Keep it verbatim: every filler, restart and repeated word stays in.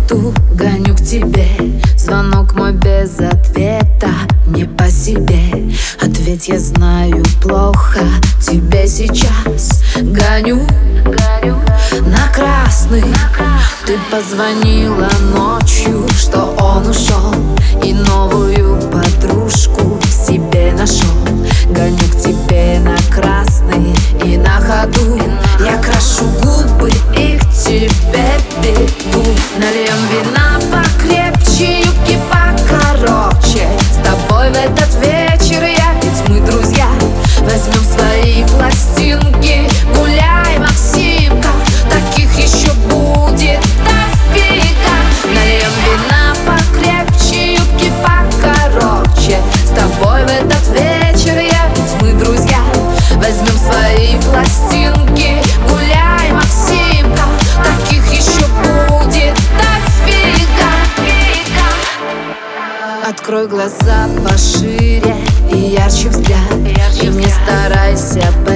ходу гоню к тебе. Звонок мой без ответа, не по себе. Ответь, я знаю, плохо тебе сейчас. Гоню, гоню на красный. Ты позвонила ночью, что он ушел и новую подружку себе нашел. Гоню к тебе на красный и на ходу я крашу губы и к тебе бегу. Нальем вина покрепче, юбки покороче. С тобой в этот вечер я, ведь мы друзья. Возьмем свои пластинки, гуляй, Максимка. Таких еще будет дофига. Нальем вина покрепче, юбки покороче. С тобой в этот вечер я, ведь мы друзья. Возьмем свои пластинки, гуляй, Максимка. Таких еще будет дофига. Открой глаза пошире и ярче взгляд, и не старайся